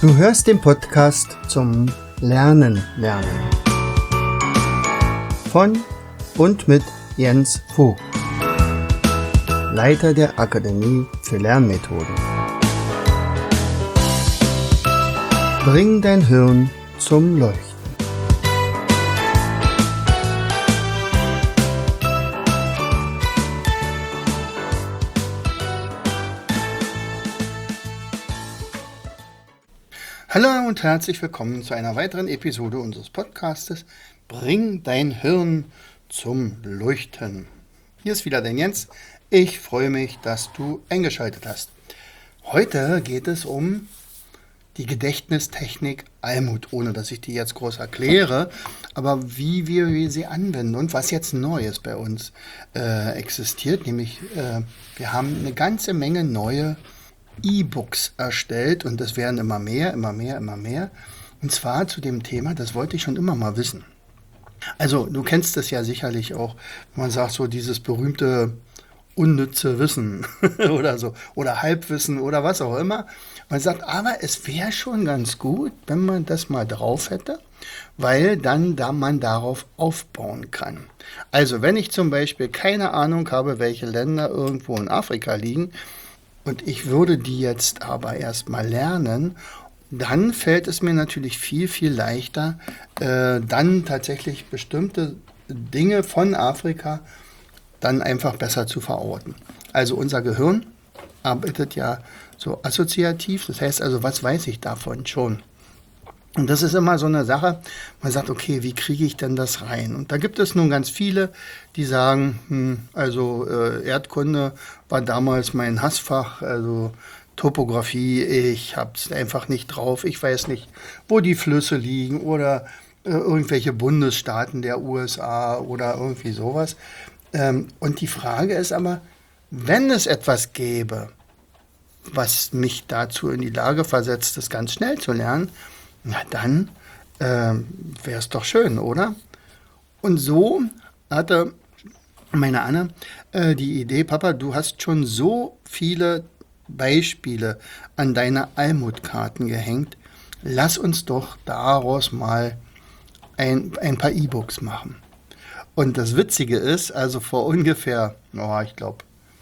Du hörst den Podcast zum Lernen. Von und mit Jens Vogt, Leiter der Akademie für Lernmethoden. Bring dein Hirn zum Leuchten. Hallo und herzlich willkommen zu einer weiteren Episode unseres Podcastes Bring dein Hirn zum Leuchten. Hier ist wieder dein Jens. Ich freue mich, dass du eingeschaltet hast. Heute geht es um die Gedächtnistechnik Almut, ohne dass ich die jetzt groß erkläre, aber wie wir sie anwenden und was jetzt Neues bei uns existiert, nämlich wir haben eine ganze Menge neue E-Books erstellt und es werden immer mehr. Und zwar zu dem Thema, das wollte ich schon immer mal wissen. Also du kennst das ja sicherlich auch, wenn man sagt so dieses berühmte unnütze Wissen oder so oder Halbwissen oder was auch immer. Man sagt, aber es wäre schon ganz gut, wenn man das mal drauf hätte, weil dann da man darauf aufbauen kann. Also wenn ich zum Beispiel keine Ahnung habe, welche Länder irgendwo in Afrika liegen, und ich würde die jetzt aber erstmal lernen, dann fällt es mir natürlich viel, viel leichter, dann tatsächlich bestimmte Dinge von Afrika dann einfach besser zu verorten. Also unser Gehirn arbeitet ja so assoziativ, das heißt also, was weiß ich davon schon? Und das ist immer so eine Sache, man sagt, okay, wie kriege ich denn das rein? Und da gibt es nun ganz viele, die sagen, Erdkunde war damals mein Hassfach, also Topographie, ich habe es einfach nicht drauf, ich weiß nicht, wo die Flüsse liegen oder irgendwelche Bundesstaaten der USA oder irgendwie sowas. Und die Frage ist aber, wenn es etwas gäbe, was mich dazu in die Lage versetzt, das ganz schnell zu lernen, na dann wäre es doch schön, oder? Und so hatte meine Anne die Idee, Papa, du hast schon so viele Beispiele an deine Almut-Karten gehängt, lass uns doch daraus mal ein paar E-Books machen. Und das Witzige ist, also vor ungefähr, ich glaube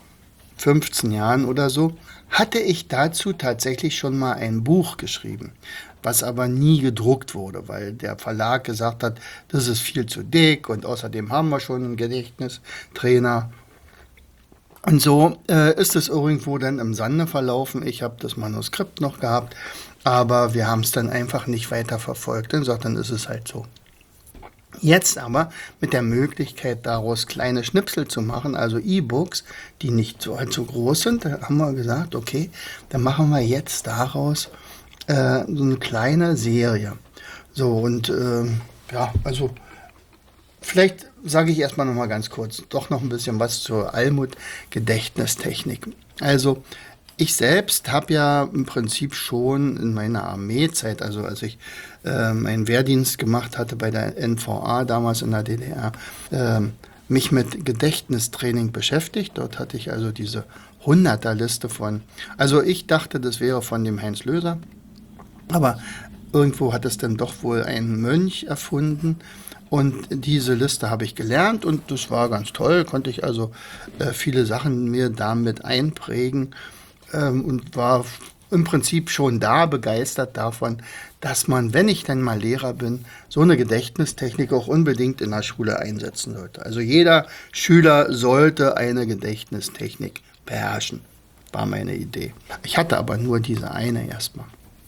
15 Jahren oder so, hatte ich dazu tatsächlich schon mal ein Buch geschrieben, was aber nie gedruckt wurde, weil der Verlag gesagt hat, das ist viel zu dick und außerdem haben wir schon einen Gedächtnistrainer. Und so ist es irgendwo dann im Sande verlaufen. Ich habe das Manuskript noch gehabt, aber wir haben es dann einfach nicht weiter verfolgt. Dann ist es halt so. Jetzt aber mit der Möglichkeit, daraus kleine Schnipsel zu machen, also E-Books, die nicht so allzu groß sind, da haben wir gesagt, okay, dann machen wir jetzt daraus so eine kleine Serie. So und also vielleicht sage ich erstmal noch mal ganz kurz, doch noch ein bisschen was zur Almut-Gedächtnistechnik. Also ich selbst habe ja im Prinzip schon in meiner Armeezeit, also als ich meinen Wehrdienst gemacht hatte bei der NVA, damals in der DDR, mich mit Gedächtnistraining beschäftigt. Dort hatte ich also diese 100er-Liste von, also ich dachte, das wäre von dem Heinz Löser, aber irgendwo hat es dann doch wohl ein Mönch erfunden. Und diese Liste habe ich gelernt und das war ganz toll, konnte ich also viele Sachen mir damit einprägen und war im Prinzip schon da begeistert davon, dass man, wenn ich dann mal Lehrer bin, so eine Gedächtnistechnik auch unbedingt in der Schule einsetzen sollte. Also jeder Schüler sollte eine Gedächtnistechnik beherrschen, war meine Idee. Ich hatte aber nur diese eine erstmal.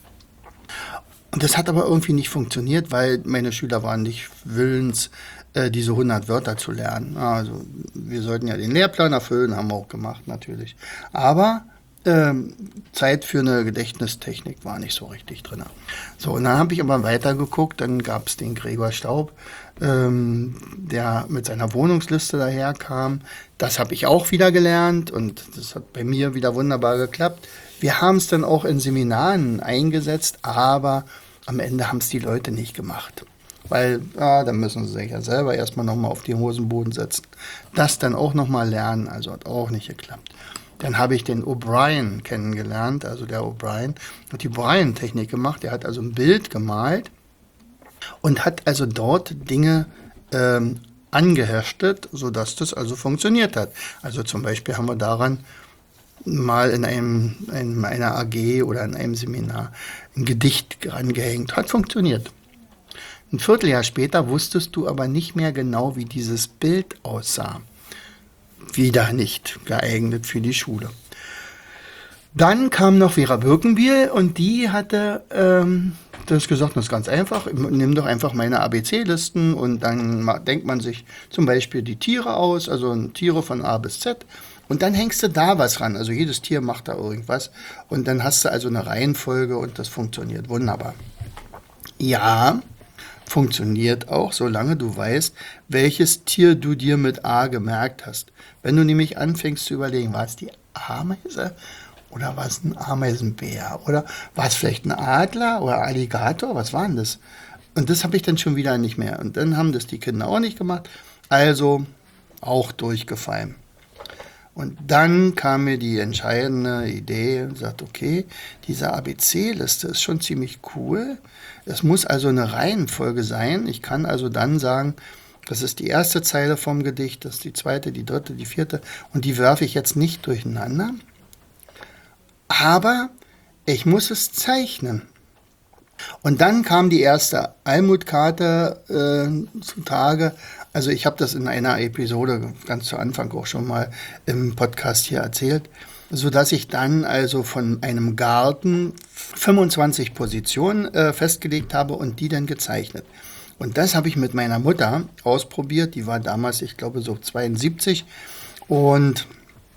Und das hat aber irgendwie nicht funktioniert, weil meine Schüler waren nicht willens, diese 100 Wörter zu lernen. Also wir sollten ja den Lehrplan erfüllen, haben wir auch gemacht natürlich. Aber Zeit für eine Gedächtnistechnik war nicht so richtig drin. So, und dann habe ich aber weitergeguckt, dann gab es den Gregor Staub, der mit seiner Wohnungsliste daherkam. Das habe ich auch wieder gelernt und das hat bei mir wieder wunderbar geklappt. Wir haben es dann auch in Seminaren eingesetzt, aber am Ende haben es die Leute nicht gemacht. Weil, dann müssen sie sich ja selber erstmal nochmal auf den Hosenboden setzen. Das dann auch nochmal lernen, also hat auch nicht geklappt. Dann habe ich den O'Brien kennengelernt, also der O'Brien hat die O'Brien-Technik gemacht. Der hat also ein Bild gemalt und hat also dort Dinge angeheftet, sodass das also funktioniert hat. Also zum Beispiel haben wir daran mal in einer AG oder in einem Seminar ein Gedicht angehängt. Hat funktioniert. Ein Vierteljahr später wusstest du aber nicht mehr genau, wie dieses Bild aussah. Wieder nicht geeignet für die Schule. Dann kam noch Vera Birkenbiel und die hatte das gesagt, das ist ganz einfach, nimm doch einfach meine ABC-Listen und dann denkt man sich zum Beispiel die Tiere aus, also Tiere von A bis Z und dann hängst du da was ran, also jedes Tier macht da irgendwas und dann hast du also eine Reihenfolge und das funktioniert wunderbar. Ja, funktioniert auch, solange du weißt, welches Tier du dir mit A gemerkt hast. Wenn du nämlich anfängst zu überlegen, war es die Ameise oder war es ein Ameisenbär oder war es vielleicht ein Adler oder Alligator, was war denn das? Und das habe ich dann schon wieder nicht mehr. Und dann haben das die Kinder auch nicht gemacht, also auch durchgefallen. Und dann kam mir die entscheidende Idee und sagte, okay, diese ABC-Liste ist schon ziemlich cool. Es muss also eine Reihenfolge sein. Ich kann also dann sagen, das ist die erste Zeile vom Gedicht, das ist die zweite, die dritte, die vierte. Und die werfe ich jetzt nicht durcheinander. Aber ich muss es zeichnen. Und dann kam die erste Almutkarte zutage. Also ich habe das in einer Episode ganz zu Anfang auch schon mal im Podcast hier erzählt, sodass ich dann also von einem Garten 25 Positionen festgelegt habe und die dann gezeichnet. Und das habe ich mit meiner Mutter ausprobiert. Die war damals, ich glaube, so 72 und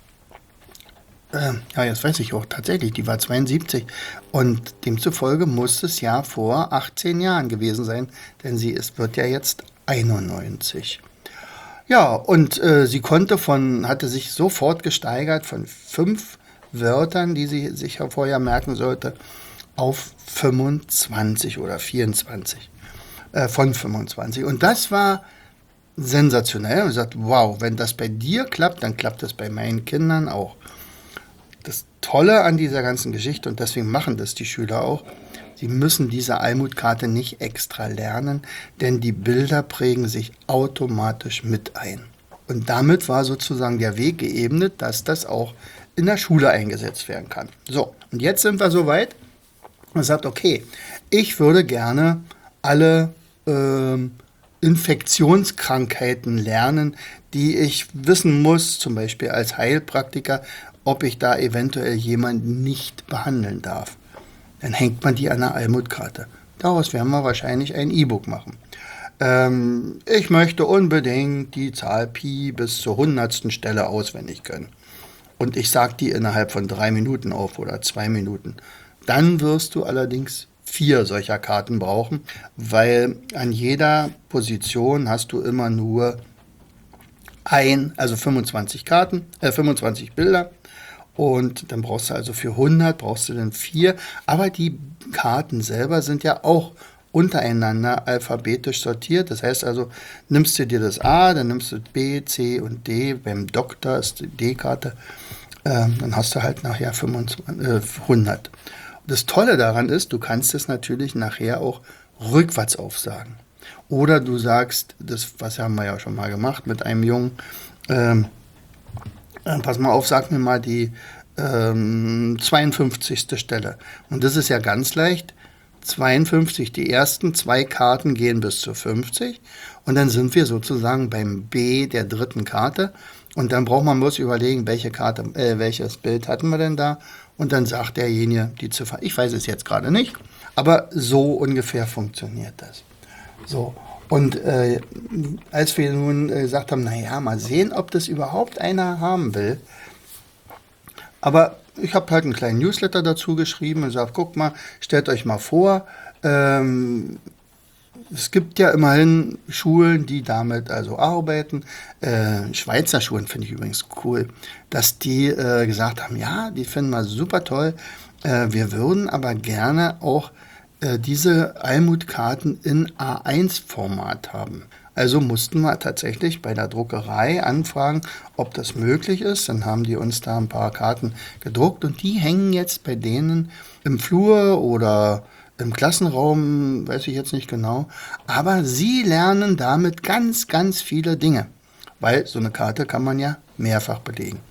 ja, jetzt weiß ich auch tatsächlich, die war 72 und demzufolge muss es ja vor 18 Jahren gewesen sein, denn wird ja jetzt 91. Ja, und sie hatte sich sofort gesteigert von 5 Wörtern, die sie sich vorher merken sollte, auf 25 oder 24 von 25. Und das war sensationell. Und sagt, wow, wenn das bei dir klappt, dann klappt das bei meinen Kindern auch. Das Tolle an dieser ganzen Geschichte, und deswegen machen das die Schüler auch, sie müssen diese Almutkarte nicht extra lernen, denn die Bilder prägen sich automatisch mit ein. Und damit war sozusagen der Weg geebnet, dass das auch in der Schule eingesetzt werden kann. So, und jetzt sind wir soweit. Man sagt, okay, ich würde gerne alle Infektionskrankheiten lernen, die ich wissen muss, zum Beispiel als Heilpraktiker, ob ich da eventuell jemanden nicht behandeln darf. Dann hängt man die an der Almutkarte. Daraus werden wir wahrscheinlich ein E-Book machen. Ich möchte unbedingt die Zahl Pi bis zur 100. Stelle auswendig können. Und ich sage die innerhalb von 3 Minuten auf oder 2 Minuten. Dann wirst du allerdings 4 solcher Karten brauchen, weil an jeder Position hast du immer nur also 25 Karten, 25 Bilder. Und dann brauchst du also für 100 brauchst du dann 4. Aber die Karten selber sind ja auch untereinander alphabetisch sortiert. Das heißt also, nimmst du dir das A, dann nimmst du B, C und D. Beim Doktor ist die D-Karte. Dann hast du halt nachher 100. Das Tolle daran ist, du kannst es natürlich nachher auch rückwärts aufsagen. Oder du sagst, das was haben wir ja schon mal gemacht mit einem Jungen, pass mal auf, sag mir mal die 52. Stelle. Und das ist ja ganz leicht. 52, die ersten 2 Karten gehen bis zu 50 und dann sind wir sozusagen beim B der dritten Karte und dann braucht man bloß überlegen, welches Bild hatten wir denn da und dann sagt derjenige die Ziffer. Ich weiß es jetzt gerade nicht, aber so ungefähr funktioniert das. So. Und als wir nun gesagt haben, naja, mal sehen, ob das überhaupt einer haben will. Aber ich habe halt einen kleinen Newsletter dazu geschrieben und gesagt, guck mal, stellt euch mal vor, es gibt ja immerhin Schulen, die damit also arbeiten. Schweizer Schulen finde ich übrigens cool, dass die gesagt haben, ja, die finden wir super toll. Wir würden aber gerne auch diese Almutkarten in A1-Format haben. Also mussten wir tatsächlich bei der Druckerei anfragen, ob das möglich ist. Dann haben die uns da ein paar Karten gedruckt und die hängen jetzt bei denen im Flur oder im Klassenraum, weiß ich jetzt nicht genau. Aber sie lernen damit ganz, ganz viele Dinge, weil so eine Karte kann man ja mehrfach belegen.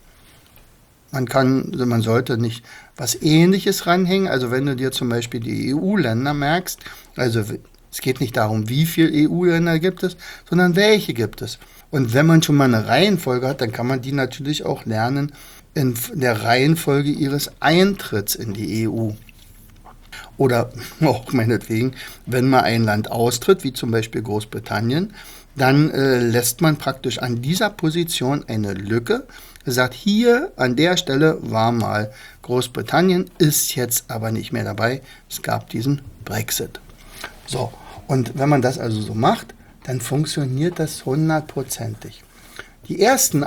Man sollte nicht was Ähnliches ranhängen. Also wenn du dir zum Beispiel die EU-Länder merkst, also es geht nicht darum, wie viele EU-Länder gibt es, sondern welche gibt es. Und wenn man schon mal eine Reihenfolge hat, dann kann man die natürlich auch lernen in der Reihenfolge ihres Eintritts in die EU. Oder auch meinetwegen, wenn mal ein Land austritt, wie zum Beispiel Großbritannien, dann lässt man praktisch an dieser Position eine Lücke, sagt, hier an der Stelle war mal Großbritannien, ist jetzt aber nicht mehr dabei. Es gab diesen Brexit. So, und wenn man das also so macht, dann funktioniert das 100%ig. Die ersten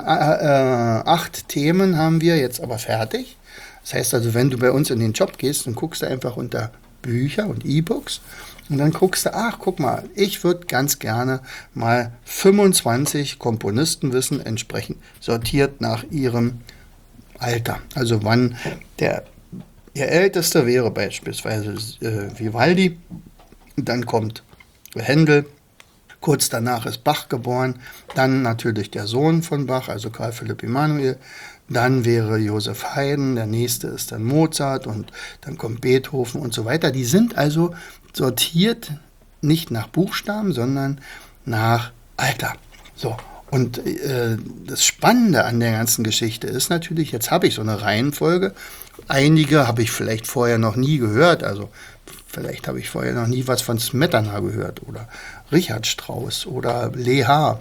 8 Themen haben wir jetzt aber fertig. Das heißt also, wenn du bei uns in den Job gehst, dann guckst du einfach unter Bücher und E-Books und dann guckst du, ach, guck mal, ich würde ganz gerne mal 25 Komponistenwissen entsprechend sortiert nach ihrem Alter. Also wann ihr Ältester wäre beispielsweise Vivaldi, dann kommt Händel, kurz danach ist Bach geboren, dann natürlich der Sohn von Bach, also Karl Philipp Emanuel, dann wäre Joseph Haydn, der nächste ist dann Mozart und dann kommt Beethoven und so weiter. Die sind also sortiert nicht nach Buchstaben, sondern nach Alter. So, und das Spannende an der ganzen Geschichte ist natürlich, jetzt habe ich so eine Reihenfolge. Einige habe ich vielleicht vorher noch nie gehört, also vielleicht habe ich vorher noch nie was von Smetana gehört oder Richard Strauss oder Lehar.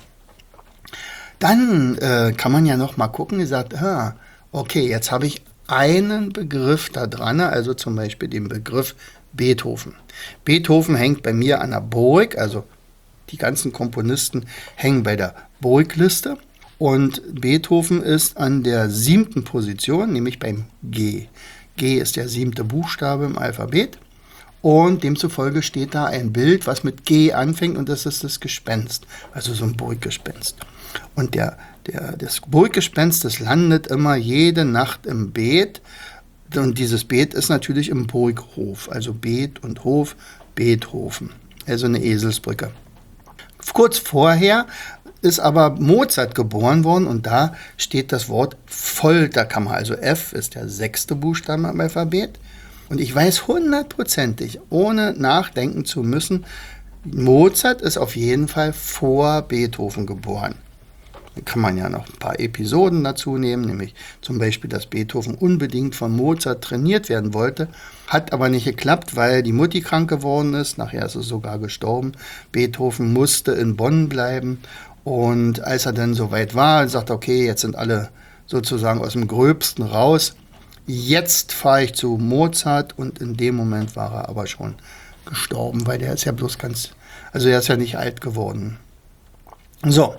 Dann kann man ja noch mal gucken, ihr sagt, okay, jetzt habe ich einen Begriff da dran, also zum Beispiel den Begriff Beethoven. Beethoven hängt bei mir an der Burg, also die ganzen Komponisten hängen bei der Burgliste und Beethoven ist an der 7. Position, nämlich beim G. G ist der 7. Buchstabe im Alphabet und demzufolge steht da ein Bild, was mit G anfängt und das ist das Gespenst, also so ein Burggespenst. Und das Burggespenst, das landet immer jede Nacht im Beet. Und dieses Beet ist natürlich im Burghof. Also Beet und Hof, Beethoven. Also eine Eselsbrücke. Kurz vorher ist aber Mozart geboren worden und da steht das Wort Folterkammer. Also F ist der 6. Buchstabe im Alphabet. Und ich weiß 100%ig, ohne nachdenken zu müssen, Mozart ist auf jeden Fall vor Beethoven geboren. Da kann man ja noch ein paar Episoden dazu nehmen, nämlich zum Beispiel, dass Beethoven unbedingt von Mozart trainiert werden wollte, hat aber nicht geklappt, weil die Mutti krank geworden ist, nachher ist es sogar gestorben. Beethoven musste in Bonn bleiben und als er dann soweit war, sagte okay, jetzt sind alle sozusagen aus dem Gröbsten raus, jetzt fahre ich zu Mozart und in dem Moment war er aber schon gestorben, weil der ist ja er ist ja nicht alt geworden. So,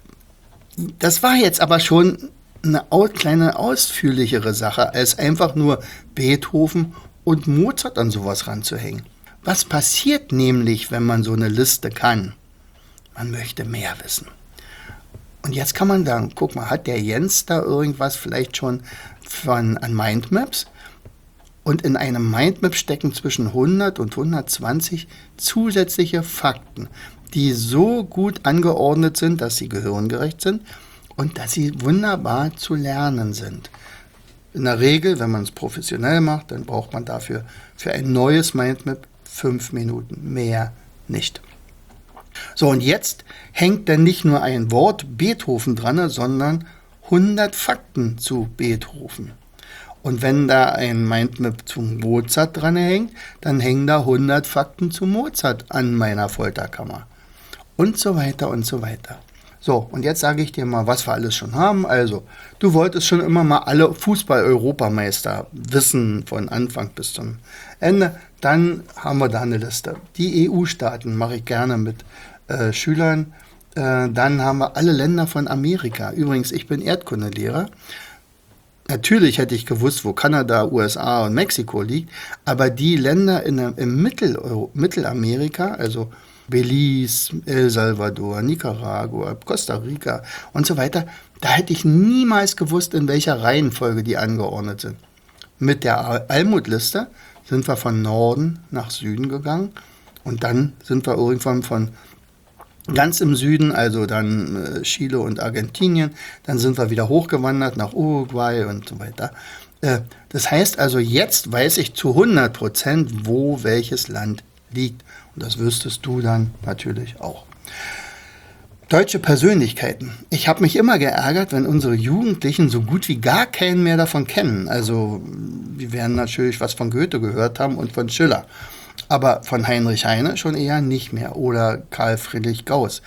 das war jetzt aber schon eine kleine ausführlichere Sache, als einfach nur Beethoven und Mozart an sowas ranzuhängen. Was passiert nämlich, wenn man so eine Liste kann? Man möchte mehr wissen. Und jetzt kann man sagen, guck mal, hat der Jens da irgendwas vielleicht schon an Mindmaps? Und in einem Mindmap stecken zwischen 100 und 120 zusätzliche Fakten, die so gut angeordnet sind, dass sie gehirngerecht sind und dass sie wunderbar zu lernen sind. In der Regel, wenn man es professionell macht, dann braucht man dafür für ein neues Mindmap 5 Minuten, mehr nicht. So, und jetzt hängt dann nicht nur ein Wort Beethoven dran, sondern 100 Fakten zu Beethoven. Und wenn da ein Mindmap zu Mozart dran hängt, dann hängen da 100 Fakten zu Mozart an meiner Folterkammer. Und so weiter und so weiter. So, und jetzt sage ich dir mal, was wir alles schon haben. Also, du wolltest schon immer mal alle Fußball-Europameister wissen, von Anfang bis zum Ende. Dann haben wir da eine Liste. Die EU-Staaten mache ich gerne mit Schülern. Dann haben wir alle Länder von Amerika. Übrigens, ich bin Erdkundelehrer. Natürlich hätte ich gewusst, wo Kanada, USA und Mexiko liegt, aber die Länder im Mittelamerika, also Belize, El Salvador, Nicaragua, Costa Rica und so weiter, da hätte ich niemals gewusst, in welcher Reihenfolge die angeordnet sind. Mit der Almutliste sind wir von Norden nach Süden gegangen und dann sind wir irgendwann von ganz im Süden, also dann Chile und Argentinien, dann sind wir wieder hochgewandert nach Uruguay und so weiter. Das heißt also, jetzt weiß ich zu 100%, wo welches Land liegt. Und das wüsstest du dann natürlich auch. Deutsche Persönlichkeiten. Ich habe mich immer geärgert, wenn unsere Jugendlichen so gut wie gar keinen mehr davon kennen. Also wir werden natürlich was von Goethe gehört haben und von Schiller. Aber von Heinrich Heine schon eher nicht mehr. Oder Karl Friedrich Gauss.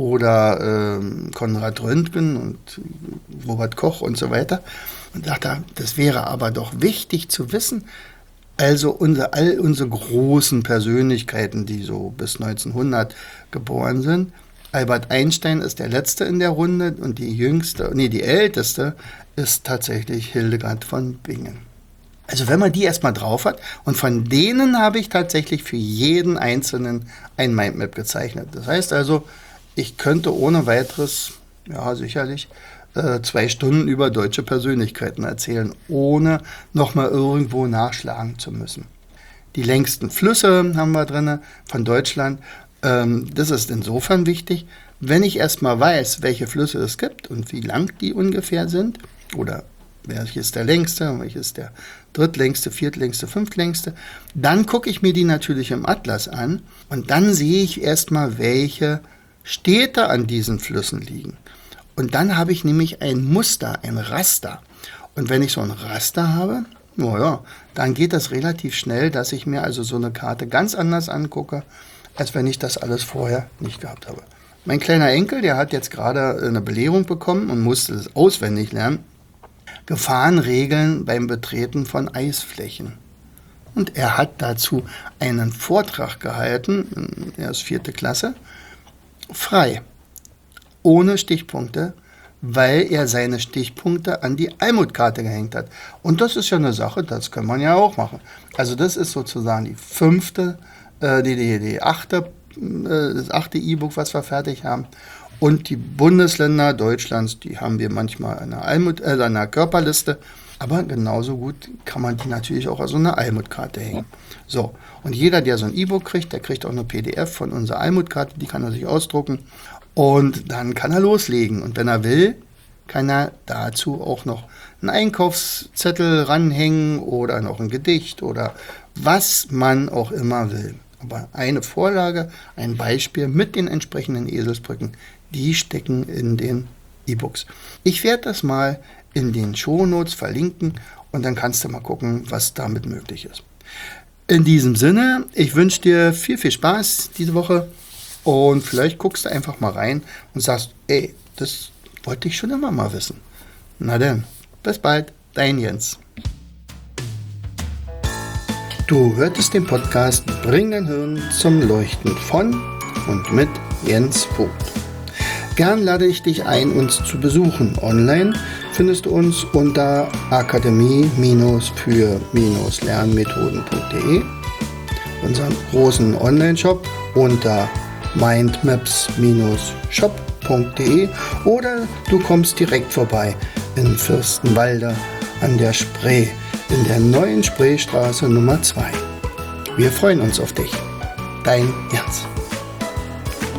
Oder Konrad Röntgen und Robert Koch und so weiter. Und dachte, das wäre aber doch wichtig zu wissen. Also all unsere großen Persönlichkeiten, die so bis 1900 geboren sind. Albert Einstein ist der Letzte in der Runde und die Älteste ist tatsächlich Hildegard von Bingen. Also wenn man die erstmal drauf hat, und von denen habe ich tatsächlich für jeden Einzelnen ein Mindmap gezeichnet. Das heißt also, ich könnte ohne weiteres, ja sicherlich, 2 Stunden über deutsche Persönlichkeiten erzählen, ohne nochmal irgendwo nachschlagen zu müssen. Die längsten Flüsse haben wir drin von Deutschland. Das ist insofern wichtig, wenn ich erstmal weiß, welche Flüsse es gibt und wie lang die ungefähr sind, oder welches der längste, welches der drittlängste, viertlängste, fünftlängste, dann gucke ich mir die natürlich im Atlas an und dann sehe ich erstmal, welche Städte an diesen Flüssen liegen. Und dann habe ich nämlich ein Muster, ein Raster. Und wenn ich so ein Raster habe, naja, dann geht das relativ schnell, dass ich mir also so eine Karte ganz anders angucke, als wenn ich das alles vorher nicht gehabt habe. Mein kleiner Enkel, der hat jetzt gerade eine Belehrung bekommen und musste es auswendig lernen. Gefahrenregeln beim Betreten von Eisflächen. Und er hat dazu einen Vortrag gehalten, er ist 4. Klasse, frei. Ohne Stichpunkte, weil er seine Stichpunkte an die Almutkarte gehängt hat. Und das ist ja eine Sache, das kann man ja auch machen. Also das ist sozusagen das 8. E-Book, was wir fertig haben. Und die Bundesländer Deutschlands, die haben wir manchmal an einer Körperliste. Aber genauso gut kann man die natürlich auch an so einer Almutkarte hängen. So, und jeder, der so ein E-Book kriegt, der kriegt auch eine PDF von unserer Almutkarte, die kann er sich ausdrucken. Und dann kann er loslegen. Und wenn er will, kann er dazu auch noch einen Einkaufszettel ranhängen oder noch ein Gedicht oder was man auch immer will. Aber eine Vorlage, ein Beispiel mit den entsprechenden Eselsbrücken, die stecken in den E-Books. Ich werde das mal in den Shownotes verlinken und dann kannst du mal gucken, was damit möglich ist. In diesem Sinne, ich wünsche dir viel, viel Spaß diese Woche. Und vielleicht guckst du einfach mal rein und sagst, ey, das wollte ich schon immer mal wissen. Na denn, bis bald, dein Jens. Du hörtest den Podcast Bring dein Hirn zum Leuchten von und mit Jens Vogt. Gern lade ich dich ein, uns zu besuchen. Online findest du uns unter akademie-für-lernmethoden.de, unseren großen Online-Shop unter mindmaps-shop.de oder du kommst direkt vorbei in Fürstenwalde an der Spree, in der neuen Spreestraße Nummer 2. Wir freuen uns auf dich. Dein Jens.